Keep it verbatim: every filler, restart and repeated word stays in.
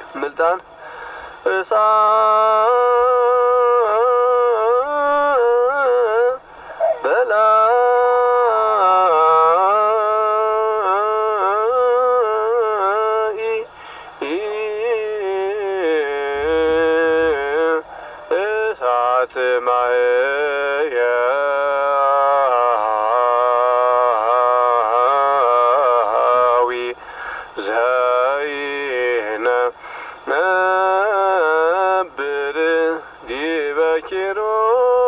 ምልጣን እሳ በላ እሳት ማህያዊ ዘይነ ነብር ዲበ ኪሩብ